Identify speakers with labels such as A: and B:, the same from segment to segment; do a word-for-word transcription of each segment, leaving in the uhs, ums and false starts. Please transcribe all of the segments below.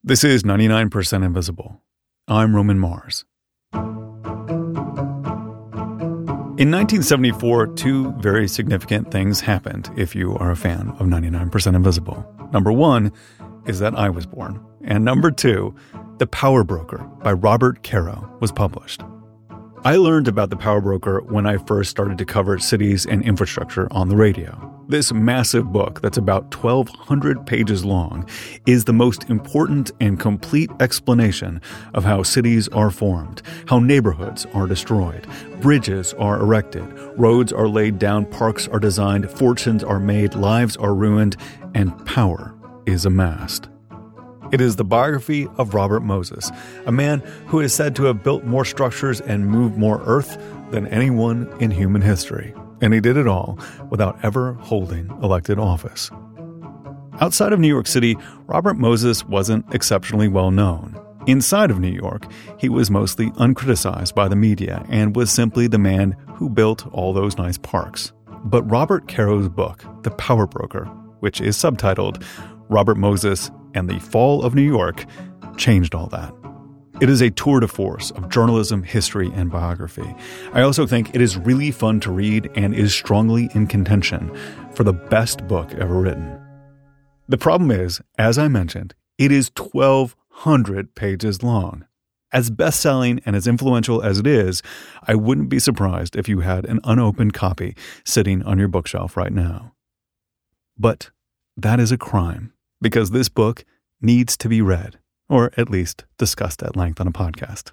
A: This is ninety-nine percent Invisible. I'm Roman Mars. In nineteen seventy-four, two very significant things happened if you are a fan of ninety-nine percent Invisible. Number one is that I was born. And number two, The Power Broker by Robert Caro was published. I learned about The Power Broker when I first started to cover cities and infrastructure on the radio. This massive book that's about twelve hundred pages long is the most important and complete explanation of how cities are formed, how neighborhoods are destroyed, bridges are erected, roads are laid down, parks are designed, fortunes are made, lives are ruined, and power is amassed. It is the biography of Robert Moses, a man who is said to have built more structures and moved more earth than anyone in human history. And he did it all without ever holding elected office. Outside of New York City, Robert Moses wasn't exceptionally well known. Inside of New York, he was mostly uncriticized by the media and was simply the man who built all those nice parks. But Robert Caro's book, The Power Broker, which is subtitled Robert Moses and the Fall of New York, changed all that. It is a tour de force of journalism, history, and biography. I also think it is really fun to read and is strongly in contention for the best book ever written. The problem is, as I mentioned, it is twelve hundred pages long. As best-selling and as influential as it is, I wouldn't be surprised if you had an unopened copy sitting on your bookshelf right now. But that is a crime, because this book needs to be read, or at least discussed at length on a podcast.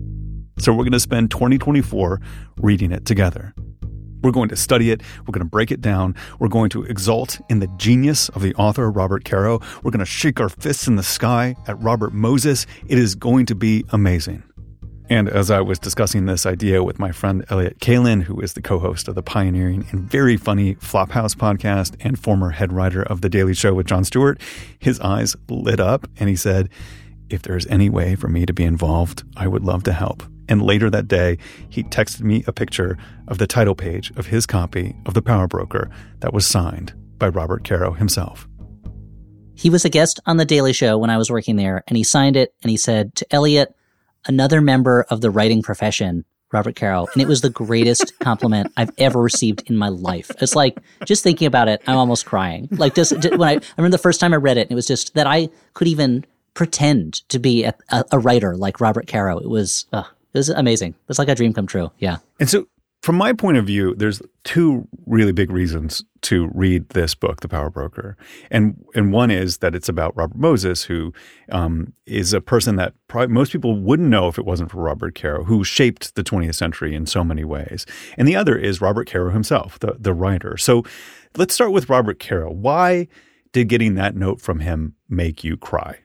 A: So we're going to spend twenty twenty-four reading it together. We're going to study it. We're going to break it down. We're going to exalt in the genius of the author, Robert Caro. We're going to shake our fists in the sky at Robert Moses. It is going to be amazing. And as I was discussing this idea with my friend Elliott Kalan, who is the co-host of the pioneering and very funny Flophouse podcast and former head writer of The Daily Show with Jon Stewart, his eyes lit up and he said, if there's any way for me to be involved, I would love to help. And later that day, he texted me a picture of the title page of his copy of The Power Broker that was signed by Robert Caro himself.
B: He was a guest on The Daily Show when I was working there, and he signed it, and he said to Elliott, another member of the writing profession, Robert Caro. And it was the greatest compliment I've ever received in my life. It's like, just thinking about it, I'm almost crying. Like, just, just when I, I remember the first time I read it, it was just that I could even pretend to be a, a, a writer like Robert Caro. It was, uh, it was amazing. It's like a dream come true. Yeah.
A: And so, from my point of view, there's two really big reasons to read this book, The Power Broker. And and one is that it's about Robert Moses, who um, is a person that probably most people wouldn't know if it wasn't for Robert Caro, who shaped the twentieth century in so many ways. And the other is Robert Caro himself, the, the writer. So let's start with Robert Caro. Why did getting that note from him make you cry?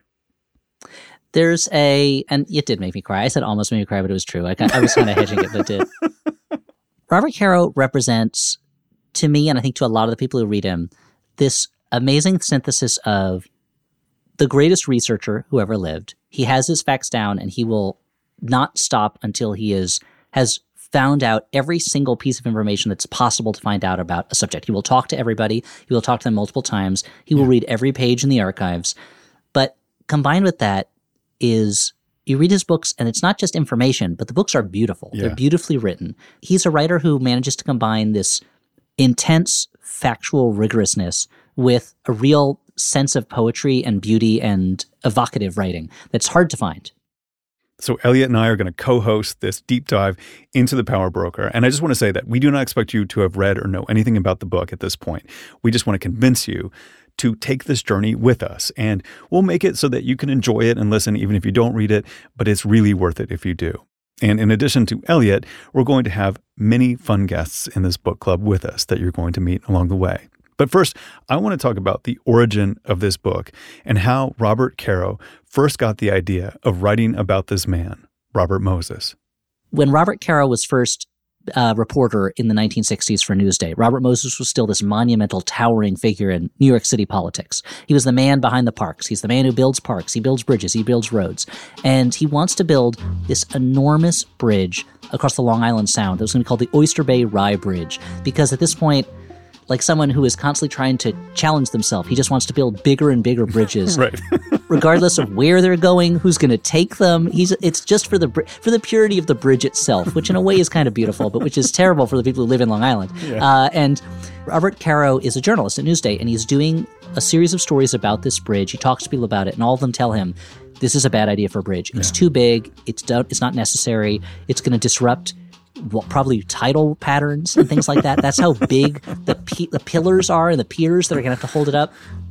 B: There's a, and it did make me cry. I said almost made me cry, but it was true. Like, I was kind of hedging it, but it did. Robert Caro represents, to me, and I think to a lot of the people who read him, this amazing synthesis of the greatest researcher who ever lived. He has his facts down, and he will not stop until he is has found out every single piece of information that's possible to find out about a subject. He will talk to everybody. He will talk to them multiple times. He will yeah. read every page in the archives. But combined with that is, you read his books, and it's not just information, but the books are beautiful. Yeah. They're beautifully written. He's a writer who manages to combine this intense, factual rigorousness with a real sense of poetry and beauty and evocative writing that's hard to find.
A: So Elliott and I are going to co-host this deep dive into The Power Broker. And I just want to say that we do not expect you to have read or know anything about the book at this point. We just want to convince you to take this journey with us. And we'll make it so that you can enjoy it and listen even if you don't read it, but it's really worth it if you do. And in addition to Elliott, we're going to have many fun guests in this book club with us that you're going to meet along the way. But first, I want to talk about the origin of this book and how Robert Caro first got the idea of writing about this man, Robert Moses.
B: When Robert Caro was first Uh, reporter in the nineteen sixties for Newsday, Robert Moses was still this monumental, towering figure in New York City politics. He was the man behind the parks. He's the man who builds parks. He builds bridges. He builds roads. And he wants to build this enormous bridge across the Long Island Sound that was going to be called the Oyster Bay Rye Bridge, because at this point, like someone who is constantly trying to challenge themselves. He just wants to build bigger and bigger bridges,
A: right?
B: regardless of where they're going, who's going to take them. He's it's just for the for the purity of the bridge itself, which in a way is kind of beautiful, but which is terrible for the people who live in Long Island. Yeah. Uh, and Robert Caro is a journalist at Newsday, and he's doing a series of stories about this bridge. He talks to people about it, and all of them tell him, this is a bad idea for a bridge. It's yeah. too big. It's do- it's not necessary. It's going to disrupt well, probably tidal patterns and things like that. That's how big the p- the pillars are and the piers that are going to have to hold it up.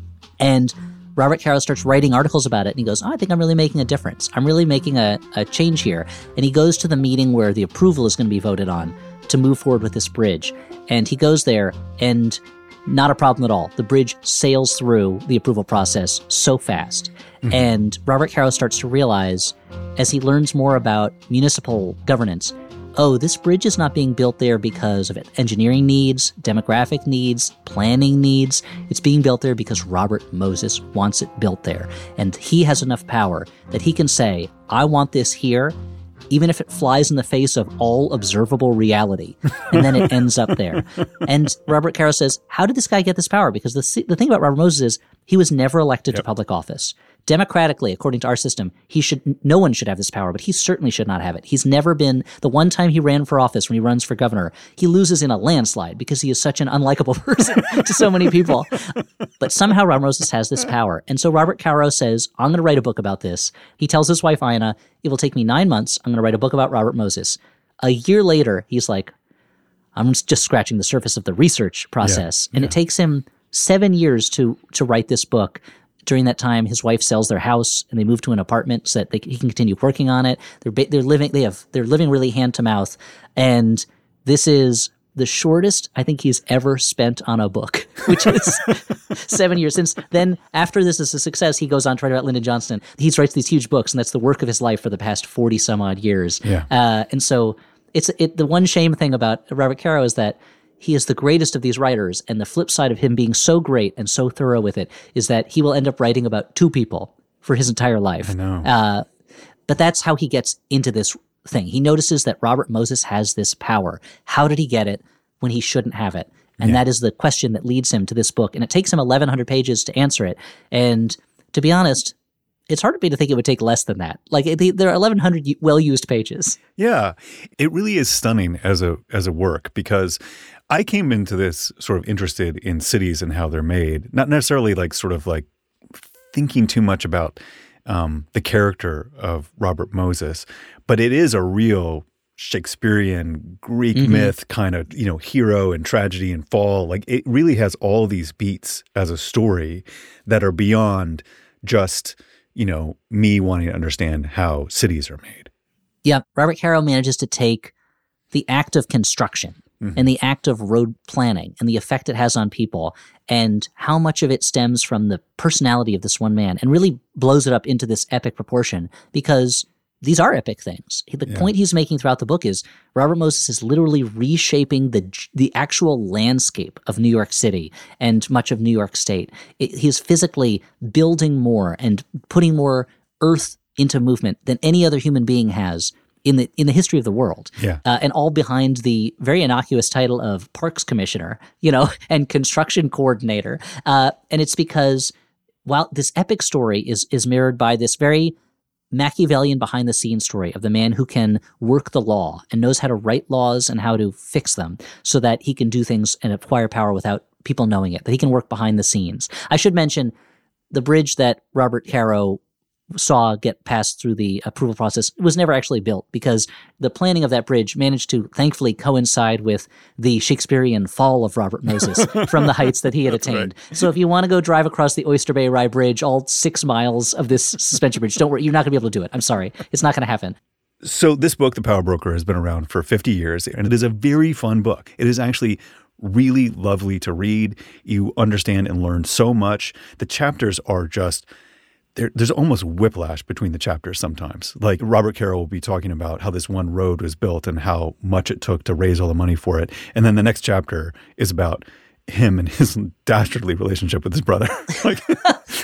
B: And Robert Caro starts writing articles about it, and he goes, oh, I think I'm really making a difference. I'm really making a, a change here. And he goes to the meeting where the approval is going to be voted on to move forward with this bridge. And he goes there, and not a problem at all. The bridge sails through the approval process so fast. Mm-hmm. And Robert Caro starts to realize, as he learns more about municipal governance, oh, this bridge is not being built there because of engineering needs, demographic needs, planning needs. It's being built there because Robert Moses wants it built there. And he has enough power that he can say, I want this here, even if it flies in the face of all observable reality. And then it ends up there. And Robert Caro says, how did this guy get this power? Because the, the thing about Robert Moses is he was never elected yep. to public office. Democratically, according to our system, he should no one should have this power, but he certainly should not have it. He's never been – the one time he ran for office, when he runs for governor, he loses in a landslide because he is such an unlikable person to so many people. But somehow Robert Moses has this power. And so Robert Caro says, I'm going to write a book about this. He tells his wife, Ina, it will take me nine months. I'm going to write a book about Robert Moses. A year later, he's like, I'm just scratching the surface of the research process. Yeah, and yeah. It takes him seven years to to write this book. During that time, his wife sells their house and they move to an apartment so that they, he can continue working on it. They're ba- they're living they have they're living really hand to mouth, and this is the shortest I think he's ever spent on a book, which is seven years. Since then, after this is a success, he goes on to write about Lyndon Johnson. He writes these huge books, and that's the work of his life for the past forty some odd years.
A: Yeah.
B: Uh, and so it's it. The one shame thing about Robert Caro is that he is the greatest of these writers, and the flip side of him being so great and so thorough with it is that he will end up writing about two people for his entire life.
A: I know.
B: Uh, but that's how he gets into this thing. He notices that Robert Moses has this power. How did he get it when he shouldn't have it? And yeah. that is the question that leads him to this book. And it takes him eleven hundred pages to answer it. And to be honest, it's hard for me to think it would take less than that. Like there are eleven hundred well-used pages.
A: Yeah, it really is stunning as a as a work, because I came into this sort of interested in cities and how they're made, not necessarily like sort of like thinking too much about um, the character of Robert Moses, but it is a real Shakespearean Greek mm-hmm. myth kind of, you know, hero and tragedy and fall. Like it really has all these beats as a story that are beyond just, you know, me wanting to understand how cities are made.
B: Yeah, Robert Caro manages to take the act of construction mm-hmm. and the act of road planning and the effect it has on people and how much of it stems from the personality of this one man, and really blows it up into this epic proportion, because these are epic things. The yeah. point he's making throughout the book is Robert Moses is literally reshaping the the actual landscape of New York City and much of New York State. It, he's physically building more and putting more earth into movement than any other human being has in the in the history of the world.
A: Yeah.
B: Uh, and all behind the very innocuous title of Parks Commissioner, you know, and Construction Coordinator. Uh, and it's because while this epic story is is mirrored by this very Machiavellian behind-the-scenes story of the man who can work the law and knows how to write laws and how to fix them so that he can do things and acquire power without people knowing it, that he can work behind the scenes. I should mention the bridge that Robert Caro saw get passed through the approval process was never actually built, because the planning of that bridge managed to thankfully coincide with the Shakespearean fall of Robert Moses from the heights that he had attained. Right. So if you want to go drive across the Oyster Bay Rye Bridge, all six miles of this suspension bridge, don't worry, you're not going to be able to do it. I'm sorry. It's not going to happen.
A: So this book, The Power Broker, has been around for fifty years, and it is a very fun book. It is actually really lovely to read. You understand and learn so much. The chapters are just... There, there's almost whiplash between the chapters sometimes. Like Robert Caro will be talking about how this one road was built and how much it took to raise all the money for it. And then the next chapter is about him and his dastardly relationship with his brother. Like,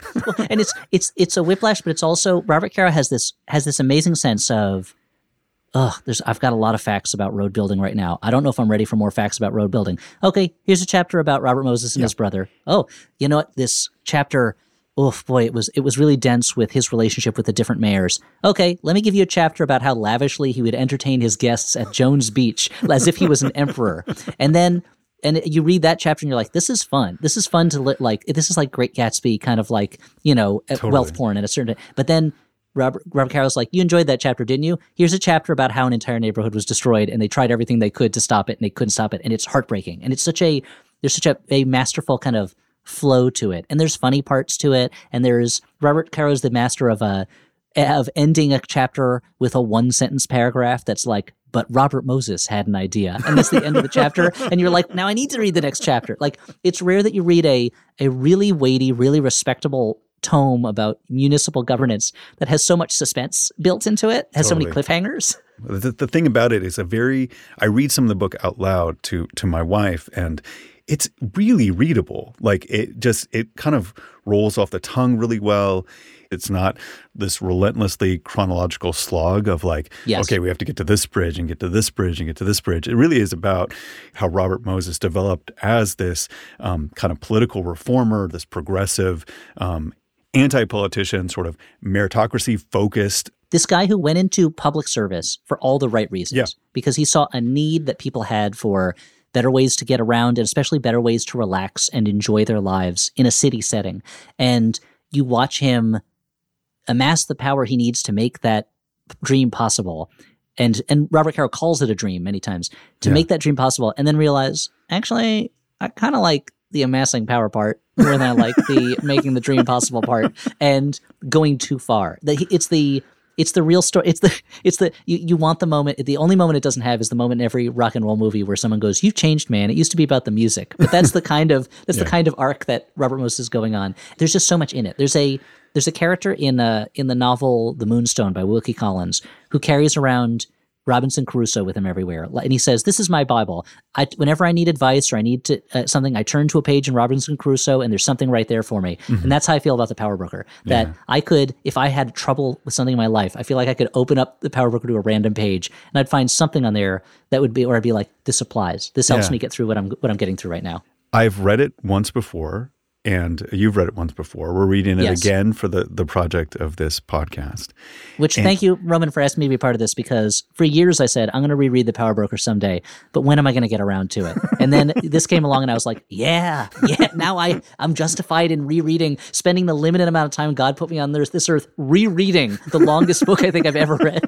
B: and it's it's it's a whiplash, but it's also Robert Caro has this has this amazing sense of ugh, there's, I've got a lot of facts about road building right now. I don't know if I'm ready for more facts about road building. Okay, here's a chapter about Robert Moses and
A: Yeah.
B: his brother. Oh, you know what? This chapter, oh boy, it was it was really dense with his relationship with the different mayors. Okay, let me give you a chapter about how lavishly he would entertain his guests at Jones Beach as if he was an emperor. And then and you read that chapter and you're like, this is fun. This is fun to li- like, this is like Great Gatsby, kind of like, you know,
A: Totally.
B: wealth porn at a certain, but then Robert, Robert Carroll's like, you enjoyed that chapter, didn't you? Here's a chapter about how an entire neighborhood was destroyed and they tried everything they could to stop it and they couldn't stop it. And it's heartbreaking. And it's such a, there's such a, a masterful kind of flow to it. And there's funny parts to it. And there's, Robert Caro's the master of a, of ending a chapter with a one sentence paragraph that's like, but Robert Moses had an idea. And that's the end of the chapter. And you're like, now I need to read the next chapter. Like, it's rare that you read a, a really weighty, really respectable tome about municipal governance that has so much suspense built into it, has
A: Totally.
B: so many cliffhangers.
A: The, the thing about it is a very, I read some of the book out loud to to my wife, and it's really readable. Like it just, it kind of rolls off the tongue really well. It's not this relentlessly chronological slog of like,
B: Yes.
A: okay, we have to get to this bridge and get to this bridge and get to this bridge. It really is about how Robert Moses developed as this um, kind of political reformer, this progressive um, anti-politician, sort of meritocracy-focused.
B: This guy who went into public service for all the right reasons,
A: Yeah.
B: because he saw a need that people had for better ways to get around and especially better ways to relax and enjoy their lives in a city setting. And you watch him amass the power he needs to make that dream possible. And and Robert Caro calls it a dream many times, to
A: Yeah.
B: make that dream possible, and then realize, actually, I kind of like the amassing power part more than I like the making the dream possible part, and going too far. The, it's the it's the real story. It's the it's the you, you want the moment. The only moment it doesn't have is the moment in every rock and roll movie where someone goes, "You've changed, man. It used to be about the music." But that's the kind of that's
A: Yeah.
B: the kind of arc that Robert Moses is going on. There's just so much in it. There's a there's a character in uh in the novel The Moonstone by Wilkie Collins who carries around Robinson Crusoe with him everywhere. And he says, this is my Bible. I, whenever I need advice or I need to, uh, something, I turn to a page in Robinson Crusoe and there's something right there for me. Mm-hmm. And that's how I feel about the Power Broker. That yeah. I could, if I had trouble with something in my life, I feel like I could open up the Power Broker to a random page and I'd find something on there that would be, or I'd be like, this applies. This helps yeah. me get through what I'm, what I'm getting through right now.
A: I've read it once before. And you've read it once before. We're reading it
B: yes.
A: again for the, the project of this podcast.
B: Which,
A: and,
B: thank you, Roman, for asking me to be part of this, because for years I said, I'm going to reread The Power Broker someday, but when am I going to get around to it? And then this came along and I was like, yeah, yeah, now I, I'm justified in rereading, spending the limited amount of time God put me on this, this earth, rereading the longest book I think I've ever read.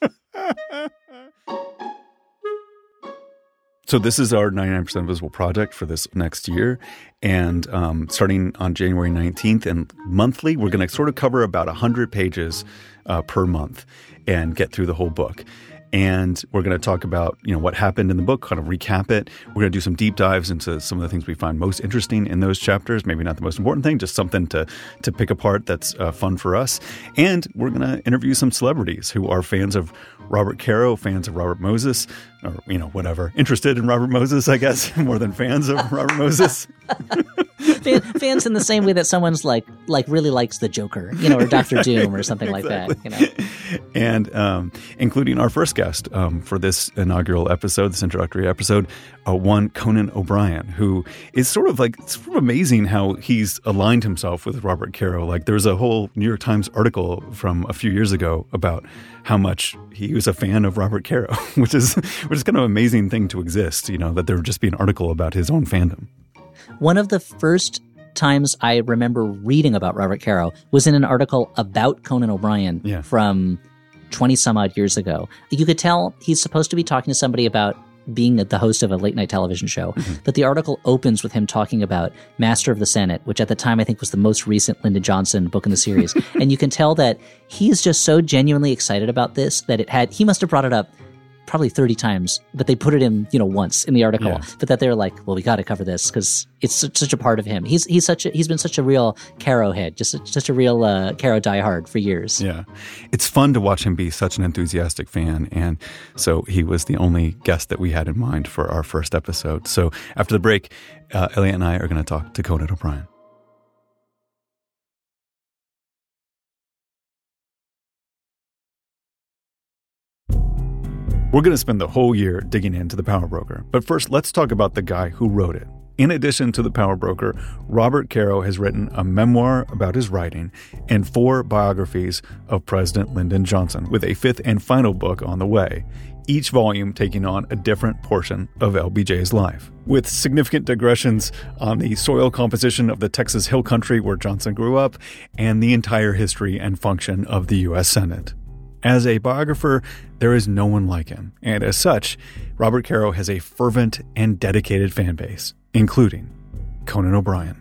A: So this is our ninety-nine percent Invisible project for this next year. And um, starting on January nineteenth and monthly, we're going to sort of cover about one hundred pages uh, per month and get through the whole book. And we're going to talk about, you know, what happened in the book, kind of recap it. We're going to do some deep dives into some of the things we find most interesting in those chapters. Maybe not the most important thing, just something to to pick apart that's uh, fun for us. And we're going to interview some celebrities who are fans of Robert Caro, fans of Robert Moses, or, you know, whatever, interested in Robert Moses, I guess, more than fans of Robert Moses.
B: Fan, fans in the same way that someone's like like really likes the Joker, you know, or Doctor Doom or something
A: exactly.
B: like that, you know.
A: And um, including our first guest um, for this inaugural episode, this introductory episode, uh, one Conan O'Brien, who is sort of like, it's sort of amazing how he's aligned himself with Robert Caro. Like there's a whole New York Times article from a few years ago about how much he was a fan of Robert Caro, which is which is kind of an amazing thing to exist, you know, that there would just be an article about his own fandom.
B: One of the first times I remember reading about Robert Caro was in an article about Conan O'Brien
A: yeah.
B: from twenty some odd years ago. You could tell he's supposed to be talking to somebody about being the host of a late night television show. Mm-hmm. But the article opens with him talking about Master of the Senate, which at the time I think was the most recent Lyndon Johnson book in the series. And you can tell that he is just so genuinely excited about this that it had, he must have brought it up probably thirty times, but they put it in, you know, once in the article, yeah. but that they're like, well, we got to cover this because it's such, such a part of him. He's he's such a, he's been such a real Caro head, just a, such a real uh, Caro diehard for years.
A: Yeah. It's fun to watch him be such an enthusiastic fan. And so he was the only guest that we had in mind for our first episode. So after the break, uh, Elliot and I are going to talk to Conan O'Brien. We're going to spend the whole year digging into The Power Broker. But first, let's talk about the guy who wrote it. In addition to The Power Broker, Robert Caro has written a memoir about his writing and four biographies of President Lyndon Johnson, with a fifth and final book on the way, each volume taking on a different portion of L B J's life, with significant digressions on the soil composition of the Texas Hill Country where Johnson grew up and the entire history and function of the U S Senate. As a biographer, there is no one like him, and as such, Robert Caro has a fervent and dedicated fan base, including Conan O'Brien.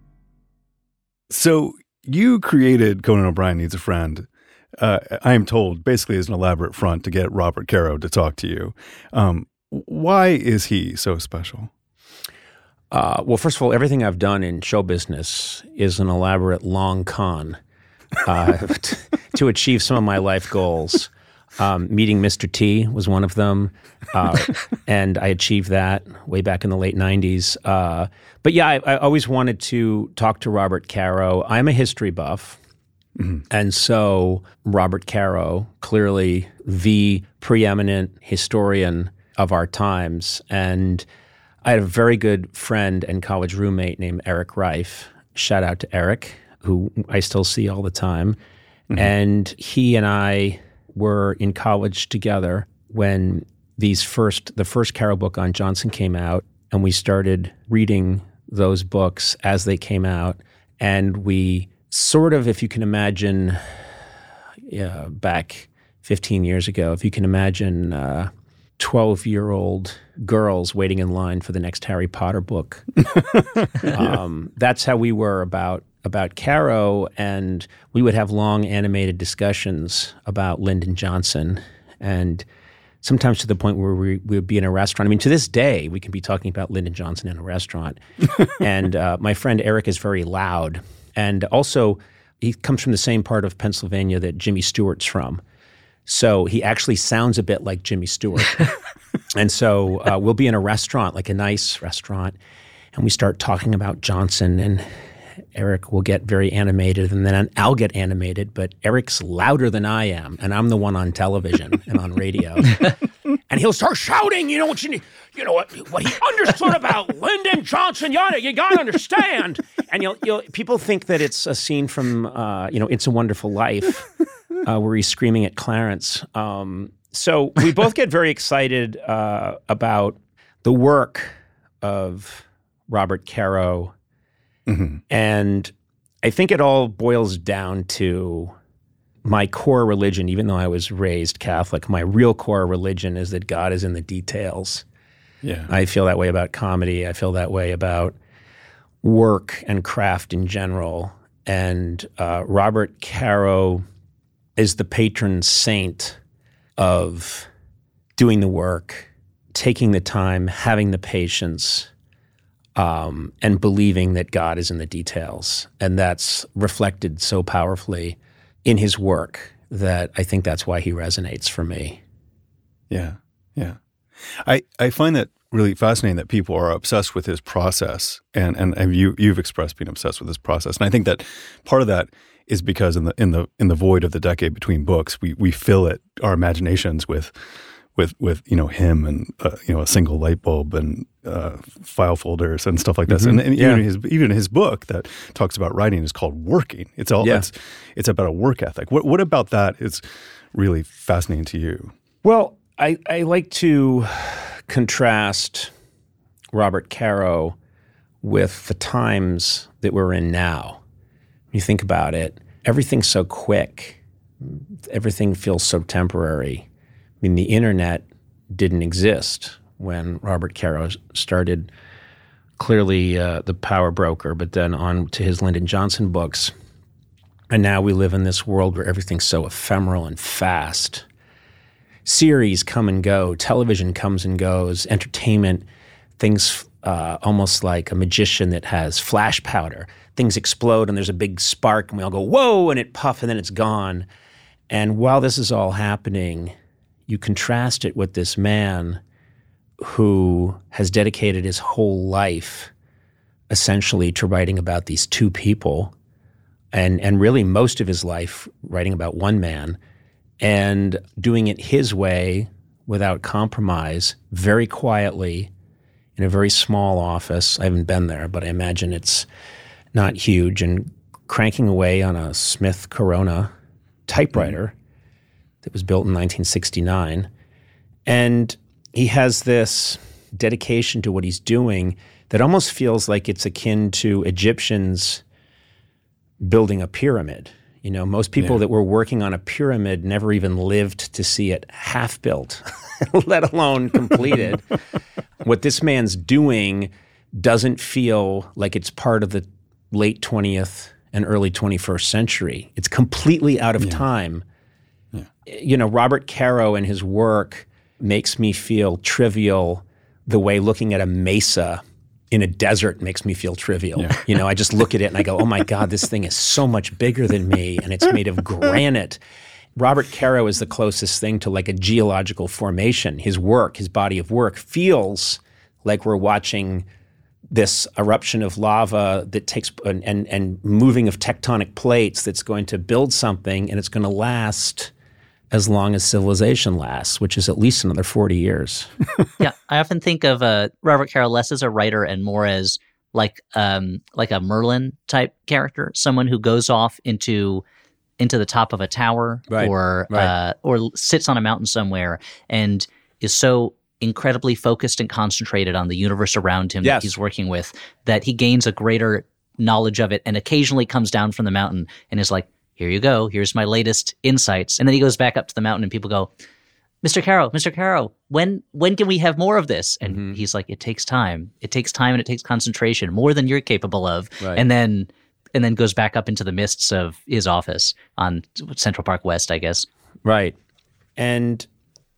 A: So you created Conan O'Brien Needs a Friend, uh, I am told, basically as an elaborate front to get Robert Caro to talk to you. Um, why is he so special?
C: Uh, well, first of all, everything I've done in show business is an elaborate long con uh, t- to achieve some of my life goals. Um, meeting Mister T was one of them, uh, and I achieved that way back in the late nineties. Uh, but yeah, I, I always wanted to talk to Robert Caro. I'm a history buff, mm-hmm. and so Robert Caro, clearly the preeminent historian of our times, and I had a very good friend and college roommate named Eric Reif. Shout out to Eric, who I still see all the time. Mm-hmm. And he and I were in college together when these first, the first Caro book on Johnson came out, and we started reading those books as they came out. And we sort of, if you can imagine, yeah, back fifteen years ago, if you can imagine uh, twelve-year-old girls waiting in line for the next Harry Potter book. um, that's how we were about about Caro, and we would have long animated discussions about Lyndon Johnson, and sometimes to the point where we, we would be in a restaurant. I mean, to this day, we can be talking about Lyndon Johnson in a restaurant. and uh, my friend Eric is very loud, and also he comes from the same part of Pennsylvania that Jimmy Stewart's from. So he actually sounds a bit like Jimmy Stewart. And so uh, we'll be in a restaurant, like a nice restaurant, and we start talking about Johnson, and Eric will get very animated, and then I'll get animated, but Eric's louder than I am, and I'm the one on television and on radio. And he'll start shouting, you know what you need, you know what what he understood about Lyndon Johnson, you, you gotta understand. And you'll, you'll, people think that it's a scene from, uh, you know, It's a Wonderful Life, uh, where he's screaming at Clarence. Um, so we both get very excited uh, about the work of Robert Caro. Mm-hmm. And I think it all boils down to my core religion. Even though I was raised Catholic, my real core religion is that God is in the details.
A: Yeah,
C: I feel that way about comedy. I feel that way about work and craft in general. And uh, Robert Caro is the patron saint of doing the work, taking the time, having the patience, Um, and believing that God is in the details. And that's reflected so powerfully in his work that I think that's why he resonates for me.
A: Yeah, yeah. I, I find that really fascinating that people are obsessed with his process, and, and, and you, you've expressed being obsessed with his process. And I think that part of that is because in the in the in the void of the decade between books, we we fill it, our imaginations with with with you know him and uh, you know a single light bulb and uh, file folders and stuff like this. Mm-hmm. And, and yeah. even his even his book that talks about writing is called Working. It's all yeah. it's it's about a work ethic. What what about that is really fascinating to you?
C: Well, I I like to contrast Robert Caro with the times that we're in now. When you think about it, everything's so quick. Everything feels so temporary. I mean, the internet didn't exist when Robert Caro started clearly uh, The Power Broker, but then on to his Lyndon Johnson books. And now we live in this world where everything's so ephemeral and fast. Series come and go, television comes and goes, entertainment, things uh, almost like a magician that has flash powder. Things explode and there's a big spark and we all go, whoa, and it puff and then it's gone. And while this is all happening, you contrast it with this man who has dedicated his whole life essentially to writing about these two people, and, and really most of his life writing about one man, and doing it his way without compromise, very quietly, in a very small office. I haven't been there, but I imagine it's not huge, and cranking away on a Smith Corona typewriter mm-hmm. that was built in nineteen sixty-nine. And he has this dedication to what he's doing that almost feels like it's akin to Egyptians building a pyramid. You know, most people yeah. that were working on a pyramid never even lived to see it half built, let alone completed. What this man's doing doesn't feel like it's part of the late twentieth and early twenty-first century. It's completely out of yeah. time. Yeah. You know, Robert Caro and his work makes me feel trivial the way looking at a mesa in a desert makes me feel trivial. Yeah. You know, I just look at it and I go, oh my God, this thing is so much bigger than me, and it's made of granite. Robert Caro is the closest thing to like a geological formation. His work, his body of work feels like we're watching this eruption of lava that takes and, and, and moving of tectonic plates that's going to build something, and it's going to last as long as civilization lasts, which is at least another forty years.
B: Yeah, I often think of uh, Robert Caro less as a writer and more as like um, like a Merlin type character, someone who goes off into into the top of a tower
C: right,
B: or
C: right.
B: Uh, or sits on a mountain somewhere and is so incredibly focused and concentrated on the universe around him
C: yes.
B: that he's working with that he gains a greater knowledge of it, and occasionally comes down from the mountain and is like, here you go, here's my latest insights. And then he goes back up to the mountain and people go, Mister Caro, Mister Caro, when when can we have more of this? And mm-hmm. he's like, it takes time. It takes time and it takes concentration, more than you're capable of.
C: Right.
B: And then and then goes back up into the mists of his office on Central Park West, I guess.
C: Right. And,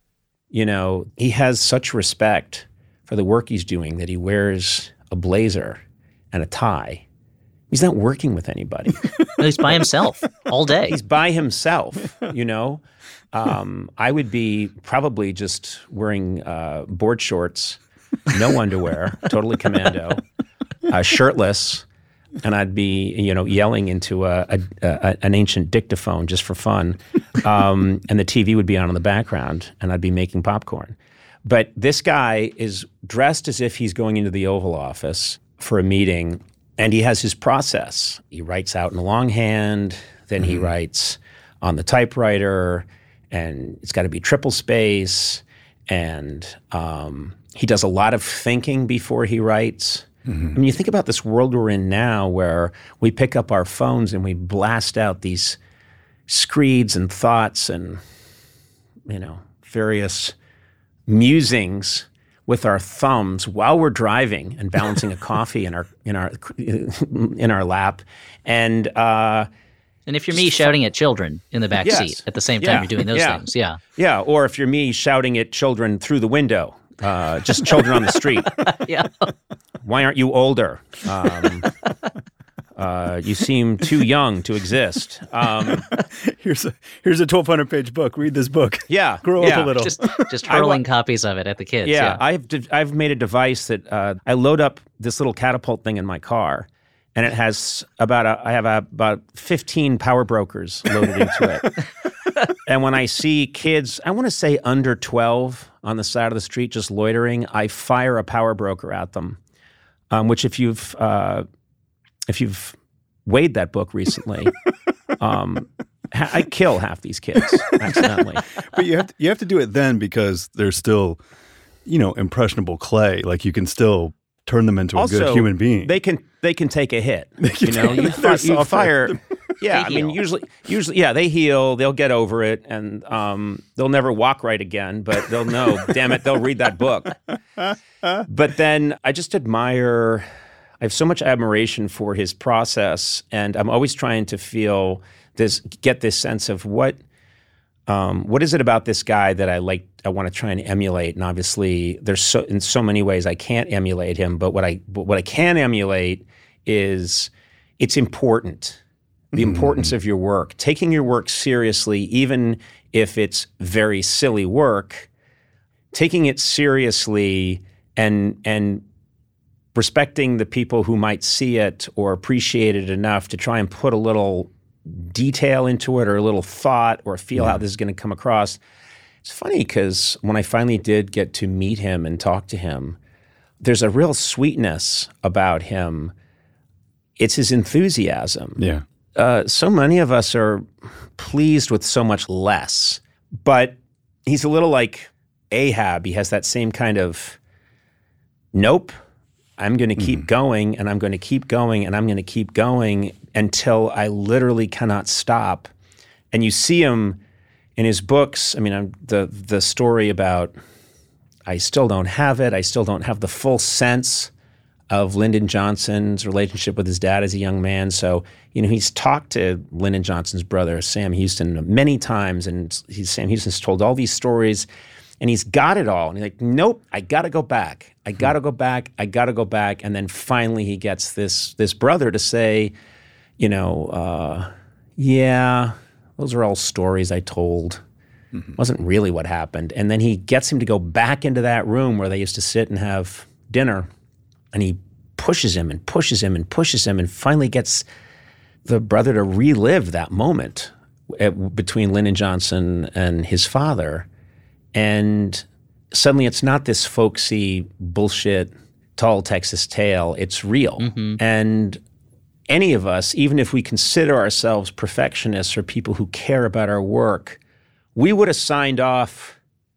C: you know, he has such respect for the work he's doing that he wears a blazer and a tie. He's not working with anybody.
B: No, he's by himself all day.
C: He's by himself, you know. Um, I would be probably just wearing uh, board shorts, no underwear, totally commando, uh, shirtless, and I'd be, you know, yelling into a, a, a, an ancient dictaphone just for fun. Um, and the T V would be on in the background, and I'd be making popcorn. But this guy is dressed as if he's going into the Oval Office for a meeting. And he has his process. He writes out in longhand, then mm-hmm. he writes on the typewriter, and it's got to be triple space. And um, he does a lot of thinking before he writes. Mm-hmm. I mean, you think about this world we're in now where we pick up our phones and we blast out these screeds and thoughts and, you know, various musings with our thumbs while we're driving and balancing a coffee in our in our in our lap, and uh,
B: and if you're me shouting at children in the back
C: yes.
B: seat at the same time
C: yeah.
B: you're doing those
C: yeah.
B: things, yeah,
C: yeah, or if you're me shouting at children through the window, uh, just children on the street,
B: yeah.
C: Why aren't you older? Um, uh, you seem too young to exist. Um,
A: here's a here's a twelve hundred page book. Read this book.
C: Yeah,
A: grow
C: yeah.
A: up a little.
B: Just just hurling copies of it at the kids.
C: Yeah,
B: yeah.
C: I've I've made a device that uh, I load up this little catapult thing in my car, and it has about a, I have a, about fifteen power brokers loaded into it. And when I see kids, I want to say under twelve on the side of the street just loitering, I fire a power broker at them. Um, which if you've uh, if you've weighed that book recently, um, ha- I kill half these kids accidentally.
A: But you have to, you have to do it then because they're still, you know, impressionable clay. Like you can still turn them into
C: also,
A: a good human being.
C: They can they can take a hit.
A: You
C: know, you, fi- you fire. Yeah,
B: They
C: I mean,
B: heal.
C: usually, usually, yeah, they heal. They'll get over it, and um, they'll never walk right again. But they'll know. Damn it, they'll read that book. But then I just admire. I have so much admiration for his process, and I'm always trying to feel this, get this sense of what, um, what is it about this guy that I like? I want to try and emulate. And obviously, there's so in so many ways I can't emulate him. But what I, but what I can emulate is it's important. The importance mm-hmm. of your work, taking your work seriously, even if it's very silly work, taking it seriously and and respecting the people who might see it or appreciate it enough to try and put a little detail into it or a little thought or feel
A: yeah.
C: how this is going to come across. It's funny because when I finally did get to meet him and talk to him, there's a real sweetness about him. It's his enthusiasm.
A: Yeah.
C: Uh, so many of us are pleased with so much less, but he's a little like Ahab. He has that same kind of, nope, I'm going to keep mm-hmm. going and I'm going to keep going and I'm going to keep going until I literally cannot stop. And you see him in his books. I mean, I'm, the the story about, I still don't have it. I still don't have the full sense of Lyndon Johnson's relationship with his dad as a young man. So, you know, he's talked to Lyndon Johnson's brother, Sam Houston, many times, and he's, Sam Houston's told all these stories, and he's got it all. And he's like, nope, I got to go back. I got to go back. I got to go back. And then finally he gets this this brother to say, you know, uh, yeah, those are all stories I told. Mm-hmm. Wasn't really what happened. And then he gets him to go back into that room where they used to sit and have dinner. And he pushes him and pushes him and pushes him and finally gets the brother to relive that moment at, between Lyndon Johnson and his father. And suddenly it's not this folksy bullshit, tall Texas tale. It's real. Mm-hmm. And any of us, even if we consider ourselves perfectionists or people who care about our work, we would have signed off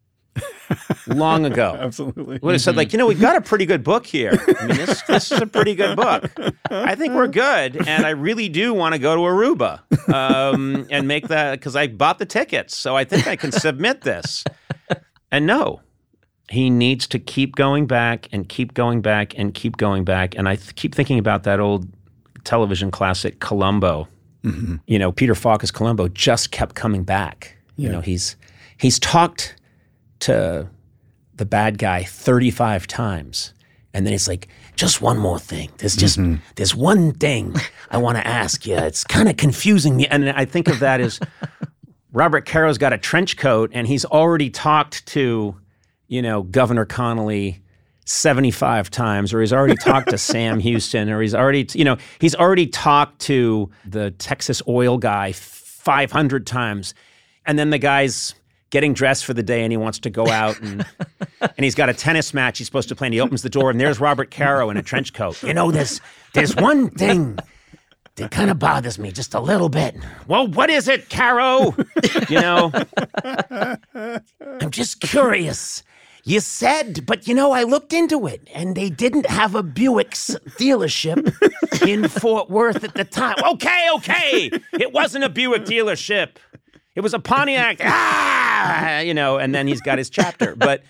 C: long ago.
A: Absolutely.
C: Would have said, like, you know, we've got a pretty good book here. I mean, this this is a pretty good book. I think we're good, and I really do want to go to Aruba um, and make that, because I bought the tickets, so I think I can submit this. And no, he needs to keep going back and keep going back and keep going back. And I th- keep thinking about that old television classic, Columbo. Mm-hmm. You know, Peter Falk's Columbo just kept coming back. Yeah. You know, he's he's talked to the bad guy thirty-five times. And then it's like, just one more thing. There's just, mm-hmm. there's one thing I want to ask you. It's kind of confusing me. And I think of that as Robert Caro's got a trench coat and he's already talked to, you know, Governor Connolly seventy-five times, or he's already talked to Sam Houston, or he's already, you know, he's already talked to the Texas oil guy five hundred times. And then the guy's getting dressed for the day and he wants to go out and and he's got a tennis match he's supposed to play and he opens the door and there's Robert Caro in a trench coat. You know, there's there's one thing that kind of bothers me just a little bit. Well, what is it, Caro? You know, I'm just curious. You said, but you know, I looked into it and they didn't have a Buick dealership in Fort Worth at the time. Okay, okay. It wasn't a Buick dealership. It was a Pontiac, ah, you know, and then he's got his chapter. But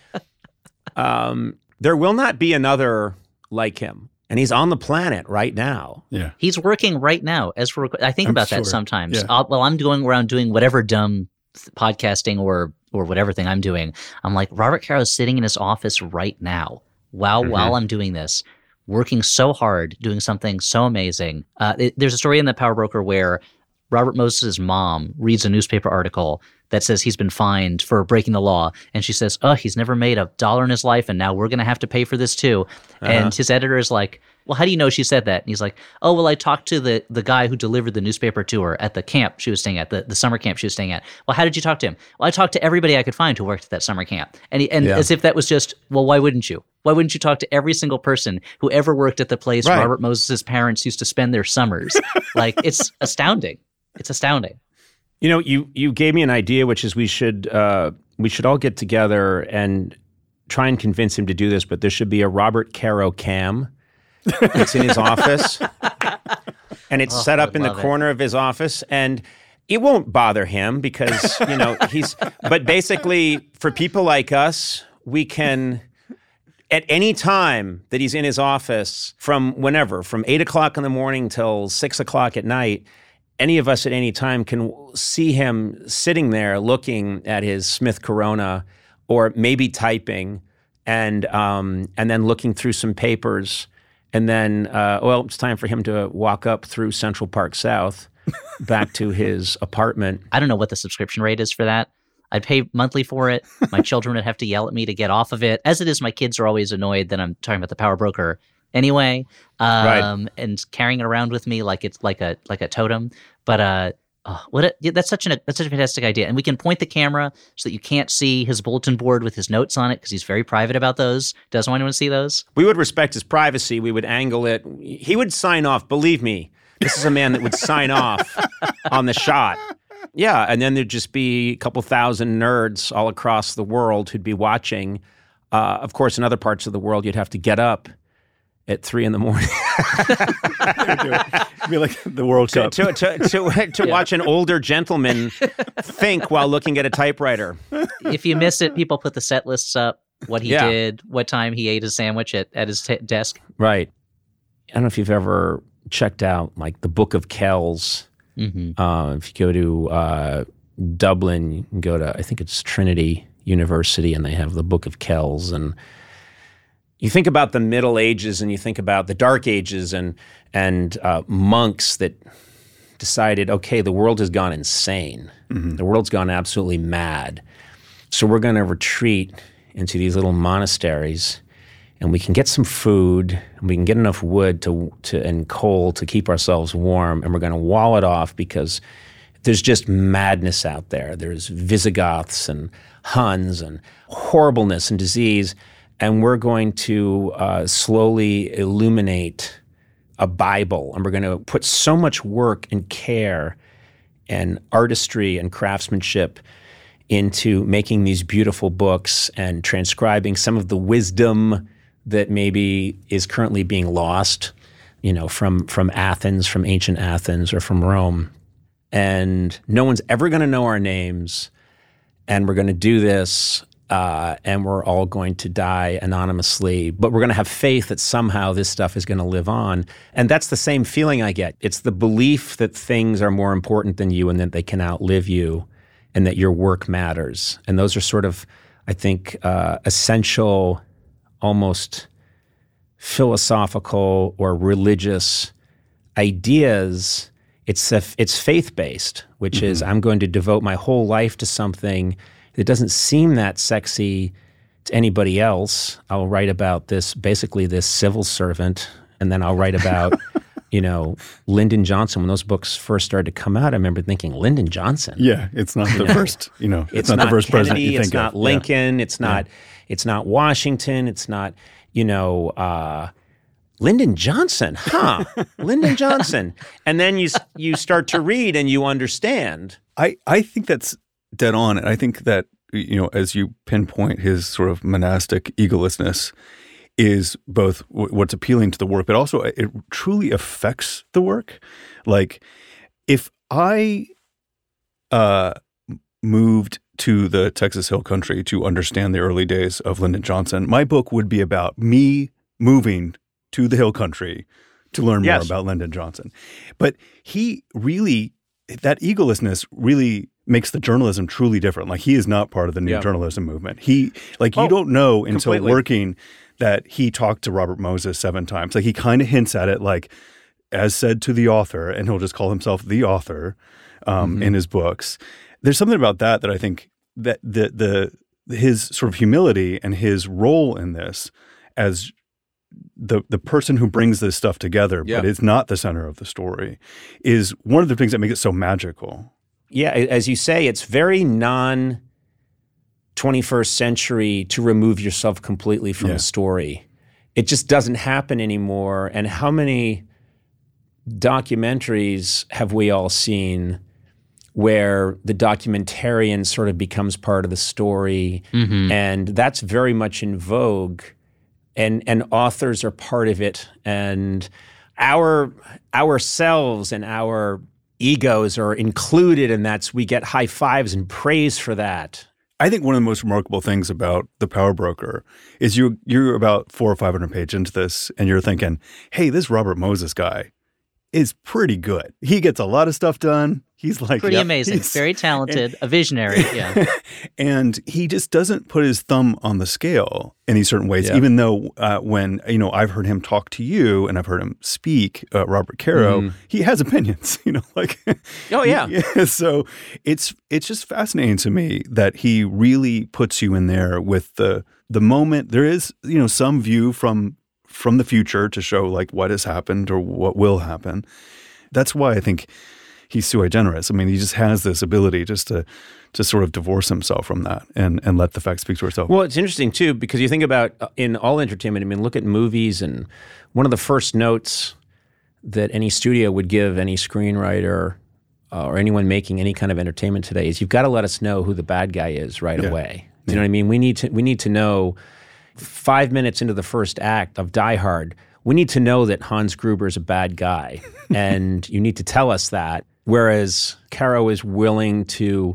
C: um, there will not be another like him. And he's on the planet right now.
B: Yeah, he's working right now. As for I think
A: I'm
B: about
A: sure.
B: that sometimes.
A: Yeah.
B: I'll, well, I'm going around doing whatever dumb podcasting or or whatever thing I'm doing. I'm like, Robert Caro's sitting in his office right now while mm-hmm. while I'm doing this, working so hard, doing something so amazing. Uh, it, there's a story in The Power Broker where Robert Moses' mom reads a newspaper article that says he's been fined for breaking the law. And she says, oh, he's never made a dollar in his life, and now we're going to have to pay for this too. Uh-huh. And his editor is like, well, how do you know she said that? And he's like, oh, well, I talked to the the guy who delivered the newspaper to her at the camp she was staying at, the, the summer camp she was staying at. Well, how did you talk to him? Well, I talked to everybody I could find who worked at that summer camp. And, he, and yeah. as if that was just, well, why wouldn't you? Why wouldn't you talk to every single person who ever worked at the place right. Robert Moses' parents used to spend their summers? Like, it's astounding. It's astounding.
C: You know, you you gave me an idea, which is we should uh, we should all get together and try and convince him to do this. But there should be a Robert Caro cam that's in his office, and it's oh, set up in the corner
B: it.
C: of his office, and it won't bother him because you know he's. But basically, for people like us, we can. At any time that he's in his office, from whenever, from eight o'clock in the morning till six o'clock at night. Any of us at any time can see him sitting there looking at his Smith Corona or maybe typing and um, and then looking through some papers. And then, uh, well, it's time for him to walk up through Central Park South back to his apartment.
B: I don't know what the subscription rate is for that. I'd pay monthly for it. My children would have to yell at me to get off of it. As it is, my kids are always annoyed that I'm talking about The Power Broker anyway, um,
C: right.
B: and carrying it around with me like it's like a like a totem. But uh, Oh, what a, yeah, that's such an that's such a fantastic idea, and we can point the camera so that you can't see his bulletin board with his notes on it because he's very private about those. Doesn't want anyone to see those.
C: We would respect his privacy. We would angle it. He would sign off. Believe me, this is a man that would sign off on the shot. Yeah, and then there'd just be a couple thousand nerds all across the world who'd be watching. Uh, of course, in other parts of the world, you'd have to get up at three in the morning.
A: It'd be like the World
C: to,
A: Cup.
C: To, to, to, to
B: Yeah.
C: watch an older gentleman think while looking at a typewriter.
B: If you miss it, people put the set lists up, what he
C: Yeah.
B: did, what time he ate his sandwich at, at his t- desk.
C: Right. I don't know if you've ever checked out like the Book of Kells.
B: Mm-hmm.
C: Uh, if you go to uh, Dublin, you can go to, I think it's Trinity University, and they have the Book of Kells. And you think about the Middle Ages and you think about the Dark Ages and, and uh, monks that decided, okay, the world has gone insane.
A: Mm-hmm.
C: The world's gone absolutely mad. So we're going to retreat into these little monasteries, and we can get some food, and we can get enough wood to, to and coal to keep ourselves warm, and we're going to wall it off because there's just madness out there. There's Visigoths and Huns and horribleness and disease, and we're going to uh, slowly illuminate a Bible, and we're going to put so much work and care and artistry and craftsmanship into making these beautiful books and transcribing some of the wisdom that maybe is currently being lost, you know, from from Athens, from ancient Athens, or from Rome. And no one's ever going to know our names, and we're going to do this, uh, and we're all going to die anonymously, but we're going to have faith that somehow this stuff is going to live on. And that's the same feeling I get. It's the belief that things are more important than you and that they can outlive you, and that your work matters. And those are sort of, I think, uh, essential, almost philosophical or religious ideas. It's a, it's faith-based, which mm-hmm. is I'm going to devote my whole life to something that doesn't seem that sexy to anybody else. I'll write about this, basically this civil servant, and then I'll write about you know, Lyndon Johnson. When those books first started to come out, I remember thinking, Lyndon Johnson?
A: Yeah, it's not the
C: know,
A: first, you know, it's,
C: it's
A: not,
C: not
A: the first
C: Kennedy,
A: president you think
C: it's not
A: of.
C: Lincoln,
A: Yeah.
C: it's not yeah. it's not Washington, it's not, you know, uh, Lyndon Johnson, huh? Lyndon Johnson. And then you you start to read and you understand.
A: I, I think that's dead on. And I think that, you know, as you pinpoint his sort of monastic egolessness is both w- what's appealing to the work, but also it truly affects the work. Like if I uh, moved to the Texas Hill Country to understand the early days of Lyndon Johnson, my book would be about me moving to the Hill Country to learn
C: yes.
A: more about Lyndon Johnson. But he really, that egolessness really makes the journalism truly different. Like he is not part of the new
C: yeah.
A: journalism movement. He, like you
C: oh,
A: don't know until
C: completely.
A: working that he talked to Robert Moses seven times. Like he kind of hints at it, like as said to the author, and he'll just call himself the author um, mm-hmm. in his books. There's something about that that I think that the the his sort of humility and his role in this as the the person who brings this stuff together,
C: yeah.
A: but it's not the center of the story, is one of the things that make it so magical.
C: Yeah, as you say, it's very non twenty-first century to remove yourself completely from
A: yeah.
C: a story. It just doesn't happen anymore. And how many documentaries have we all seen where the documentarian sort of becomes part of the story?
B: Mm-hmm.
C: And that's very much in vogue. And and authors are part of it. And our ourselves and our egos are included, and that's we get high fives and praise for that.
A: I think one of the most remarkable things about The Power Broker is you you're about four or five hundred pages into this, and you're thinking, "Hey, this Robert Moses guy is pretty good. He gets a lot of stuff done. He's like
B: pretty
A: yep,
B: amazing,
A: he's,
B: very talented, and, a visionary." Yeah,
A: and he just doesn't put his thumb on the scale in these certain ways.
C: Yeah.
A: Even though uh, when you know I've heard him talk to you and I've heard him speak, uh, Robert Caro, mm. he has opinions. You know, like
C: oh yeah.
A: yeah. So it's it's just fascinating to me that he really puts you in there with the the moment. There is you know some view from from the future to show like what has happened or what will happen. That's why I think he's sui generis. I mean, he just has this ability just to to sort of divorce himself from that and and let the fact speak for itself.
C: Well, it's interesting too because you think about uh, in all entertainment. I mean, look at movies, and one of the first notes that any studio would give any screenwriter uh, or anyone making any kind of entertainment today is you've got to let us know who the bad guy is right
A: Yeah.
C: away. Do you know what I mean? We need to we need to know five minutes into the first act of Die Hard. We need to know that Hans Gruber is a bad guy, and you need to tell us that. Whereas Caro is willing to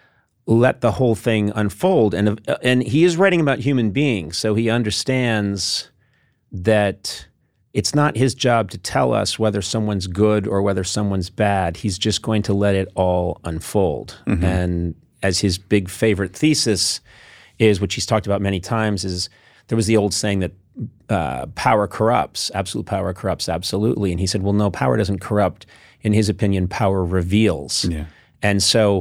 C: let the whole thing unfold, and and he is writing about human beings, so he understands that it's not his job to tell us whether someone's good or whether someone's bad. He's just going to let it all unfold. Mm-hmm. And as his big favorite thesis is, which he's talked about many times, is there was the old saying that uh, power corrupts, absolute power corrupts absolutely. And he said, well, no, power doesn't corrupt. In his opinion, power reveals.
A: Yeah.
C: And so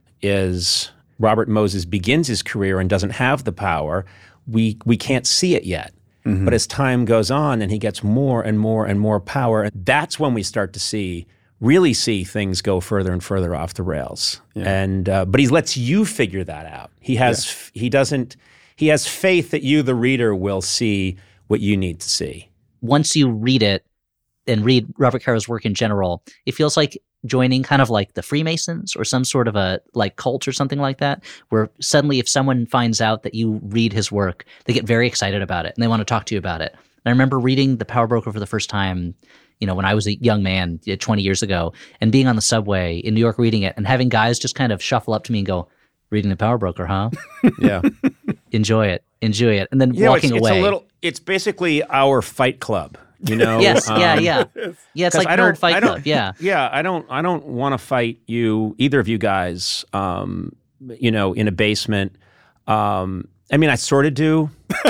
C: as Robert Moses begins his career and doesn't have the power, we we can't see it yet. Mm-hmm. But as time goes on and he gets more and more and more power, that's when we start to see, really see things go further and further off the rails.
A: Yeah.
C: And uh, but he lets you figure that out. He has yeah. he doesn't he has faith that you, the reader, will see what you need to see.
B: Once you read it and read Robert Caro's work in general, it feels like joining kind of like the Freemasons or some sort of a like cult or something like that, where suddenly if someone finds out that you read his work, they get very excited about it and they want to talk to you about it. And I remember reading The Power Broker for the first time, you know, when I was a young man twenty years ago, and being on the subway in New York reading it and having guys just kind of shuffle up to me and go, "Reading The Power Broker, huh?"
C: Yeah.
B: Enjoy it. Enjoy it. And then
C: yeah,
B: walking
C: it's,
B: away.
C: It's a little it's basically our Fight Club. You know,
B: yes,
C: um,
B: yeah, yeah, yeah. It's like
C: I
B: Nerd Fight
C: I don't,
B: Club. Yeah,
C: yeah. I don't, I don't want to fight you, either of you guys. Um, you know, in a basement. Um, I mean, I sort of do,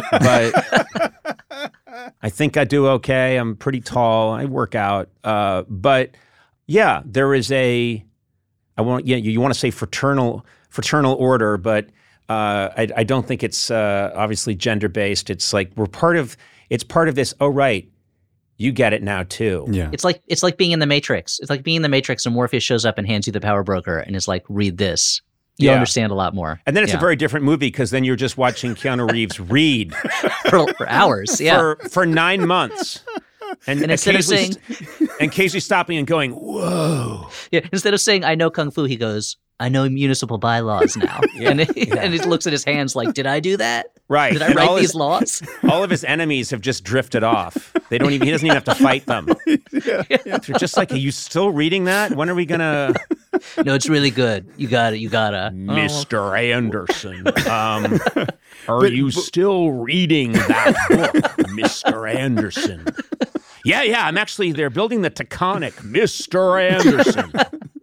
C: but I think I do okay. I'm pretty tall. I work out, uh, but yeah, there is a. I want, yeah, you, you want to say fraternal, fraternal order, but uh, I, I don't think it's uh, obviously gender based. It's like we're part of. It's part of this. Oh, right. You get it now too.
A: Yeah.
B: It's like it's like being in the Matrix. It's like being in the Matrix and Morpheus shows up and hands you the Power Broker and is like, read this. You
C: yeah.
B: understand a lot more.
C: And then it's
B: yeah.
C: a very different movie because then you're just watching Keanu Reeves read
B: for, for hours. Yeah.
C: For for nine months. And,
B: and instead of saying
C: and occasionally stopping and going, whoa.
B: Yeah. Instead of saying I know Kung Fu, he goes, I know municipal bylaws now. yeah. And, he, yeah. and he looks at his hands like, did I do that?
C: Right.
B: Did I
C: and
B: write these
C: his,
B: laws?
C: All of his enemies have just drifted off. They don't even, he doesn't even have to fight them. yeah. Yeah. They're just like, are you still reading that? When are we going to?
B: No, it's really good. You got it. You got to.
C: Mister Oh. Anderson, um, are but, you but, still reading that book, Mister Anderson? Yeah, yeah. I'm actually, they're building the Taconic, Mister Anderson.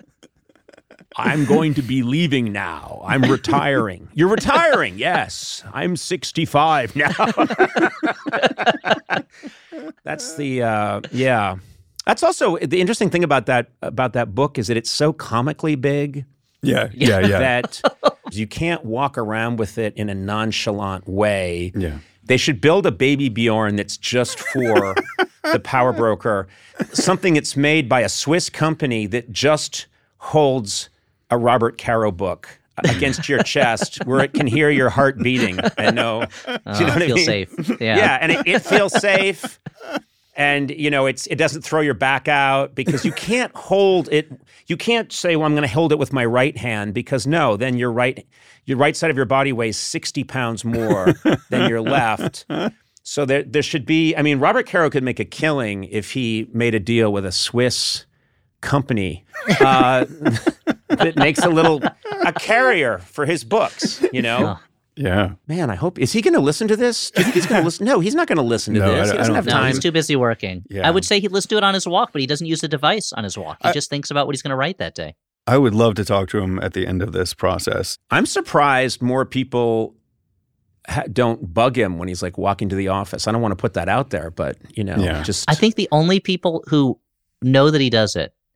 C: I'm going to be leaving now. I'm retiring. You're retiring? Yes. I'm sixty-five now. That's the, uh, yeah. That's also, the interesting thing about that about that book is that it's so comically big.
A: Yeah, yeah, yeah.
C: That you can't walk around with it in a nonchalant way.
A: Yeah.
C: They should build a Baby Bjorn that's just for the Power Broker, something that's made by a Swiss company that just holds a Robert Caro book against your chest where it can hear your heart beating and know,
B: oh,
C: do you know what
B: feel
C: I mean?
B: safe. Yeah.
C: Yeah, and it, it feels safe. And, you know, it's it doesn't throw your back out because you can't hold it. You can't say, well, I'm going to hold it with my right hand because no, then your right your right side of your body weighs sixty pounds more than your left. So there there should be, I mean, Robert Caro could make a killing if he made a deal with a Swiss company uh, that makes a little, a carrier for his books, you know?
A: Yeah.
C: Man, I hope, is he going to listen to this? Do you think he's going to listen? No, he's not going to listen to
A: No,
C: this.
A: I
C: He doesn't have
B: No,
C: time.
B: he's too busy working.
A: Yeah.
B: I would say he'd listen to it on his walk, but he doesn't use the device on his walk. He
A: I,
B: just thinks about what he's going to write that day.
A: I would love to talk to him at the end of this process.
C: I'm surprised more people ha- don't bug him when he's like walking to the office. I don't want to put that out there, but you know,
A: Yeah.
C: just
B: I think the only people who know that he does it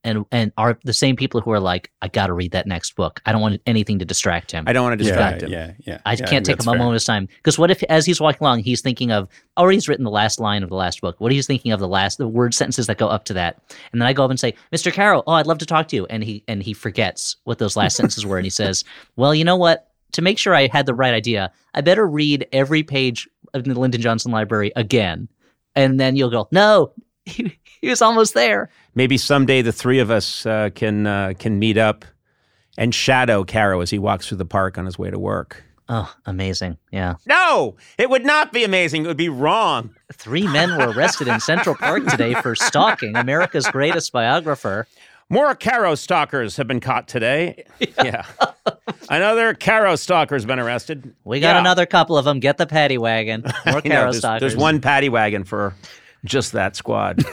B: and and are the same people who are like, I got to read that next book. I don't want anything to distract him.
C: I don't want to distract
A: yeah,
C: him.
A: Yeah, yeah.
B: I
A: yeah,
B: can't
A: I
B: take him a moment's time. Because what if, as he's walking along, he's thinking of, or he's written the last line of the last book. What he's thinking of the last, the word sentences that go up to that. And then I go up and say, Mister Caro, oh, I'd love to talk to you. And he and he forgets what those last sentences were. And he says, well, you know what? To make sure I had the right idea, I better read every page of the Lyndon Johnson Library again. And then you'll go, no, he, he was almost there.
C: Maybe someday the three of us uh, can uh, can meet up and shadow Caro as he walks through the park on his way to work.
B: Oh, amazing. Yeah.
C: No, it would not be amazing. It would be wrong.
B: Three men were arrested in Central Park today for stalking America's greatest biographer.
C: More Caro stalkers have been caught today. Yeah. yeah. Another Caro stalker's been arrested.
B: We got
C: yeah.
B: another couple of them. Get the paddy wagon. More Caro
C: there's,
B: stalkers.
C: There's one paddy wagon for just that squad.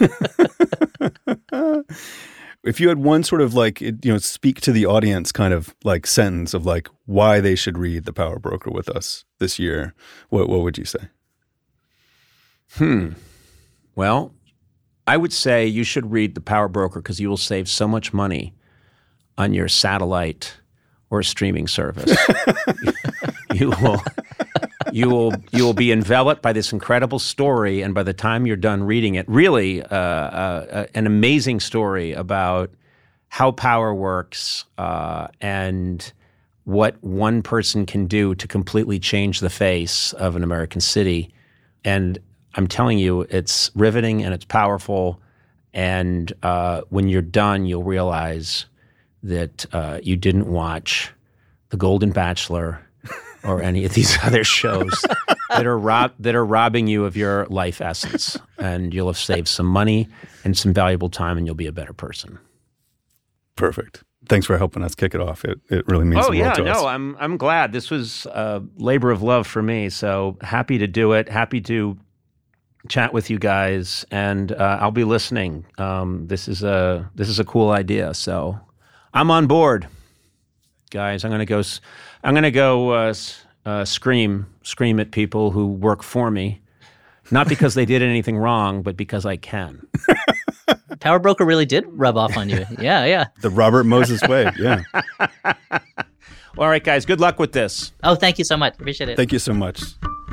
A: If you had one sort of like, you know, speak to the audience kind of like sentence of like why they should read The Power Broker with us this year, what what would you say?
C: Hmm. Well, I would say you should read The Power Broker because you will save so much money on your satellite or streaming service. you will you will you will be enveloped by this incredible story, and by the time you're done reading it, really uh, uh, an amazing story about how power works uh, and what one person can do to completely change the face of an American city. And I'm telling you, it's riveting and it's powerful. And uh, when you're done, you'll realize that uh, you didn't watch The Golden Bachelor or any of these other shows that are rob- that are robbing you of your life essence. And you'll have saved some money and some valuable time, and you'll be a better person.
A: Perfect. Thanks for helping us kick it off. It it really means
C: oh,
A: the world
C: yeah,
A: to
C: no,
A: us.
C: I'm I'm glad. This was a labor of love for me. So happy to do it. Happy to chat with you guys, and uh, I'll be listening. Um, this is a this is a cool idea. So I'm on board, guys. I'm gonna go. I'm gonna go uh, uh, scream scream at people who work for me, not because they did anything wrong, but because I can.
B: Power Broker really did rub off on you. Yeah, yeah.
A: The Robert Moses way. Yeah.
C: All right, guys. Good luck with this.
B: Oh, thank you so much. Appreciate it.
A: Thank you so much.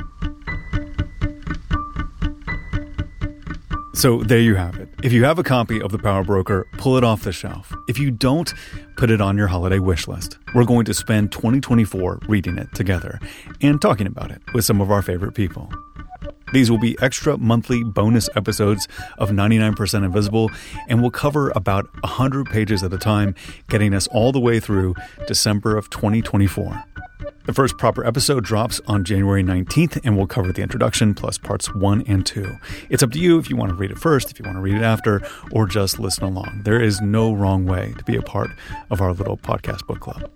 A: So there you have it. If you have a copy of The Power Broker, pull it off the shelf. If you don't, put it on your holiday wish list. We're going to spend twenty twenty-four reading it together and talking about it with some of our favorite people. These will be extra monthly bonus episodes of ninety-nine percent Invisible, and we'll cover about one hundred pages at a time, getting us all the way through December of twenty twenty-four. The first proper episode drops on January nineteenth, and we'll cover the introduction plus parts one and two. It's up to you if you want to read it first, if you want to read it after, or just listen along. There is no wrong way to be a part of our little podcast book club.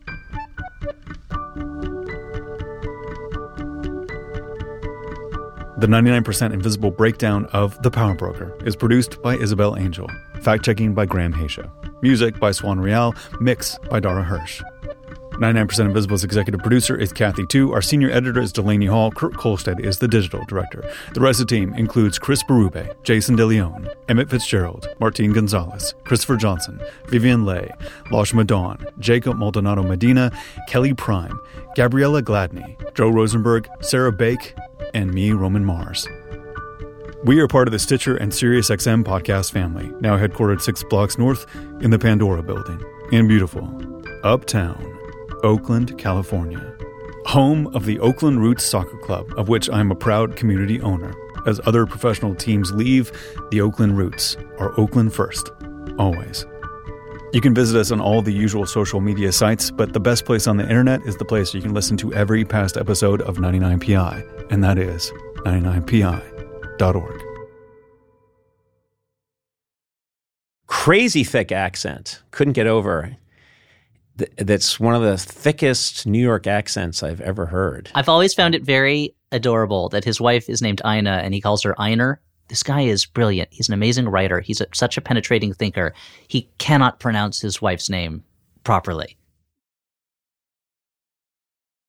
A: The ninety-nine percent Invisible breakdown of The Power Broker is produced by Isabel Angel. Fact-checking by Graham Haysha. Music by Swan Real. Mix by Dara Hirsch. ninety-nine percent Invisible's executive producer is Kathy Tu. Our senior editor is Delaney Hall. Kurt Kolstad is the digital director. The rest of the team includes Chris Berube, Jason DeLeon, Emmett Fitzgerald, Martine Gonzalez, Christopher Johnson, Vivian Leigh, Lashma Dawn, Jacob Maldonado Medina, Kelly Prime, Gabriella Gladney, Joe Rosenberg, Sarah Bake, and me, Roman Mars. We are part of the Stitcher and SiriusXM podcast family, now headquartered six blocks north in the Pandora building in beautiful Uptown, Oakland, California. Home of the Oakland Roots Soccer Club, of which I'm a proud community owner. As other professional teams leave, the Oakland Roots are Oakland first, always. You can visit us on all the usual social media sites, but the best place on the internet is the place you can listen to every past episode of ninety-nine P I, and that is ninety-nine P I dot org.
C: Crazy thick accent. Couldn't get over. That's one of the thickest New York accents I've ever heard.
B: I've always found it very adorable that his wife is named Ina and he calls her Einer. This guy is brilliant. He's an amazing writer. He's a, such a penetrating thinker. He cannot pronounce his wife's name properly.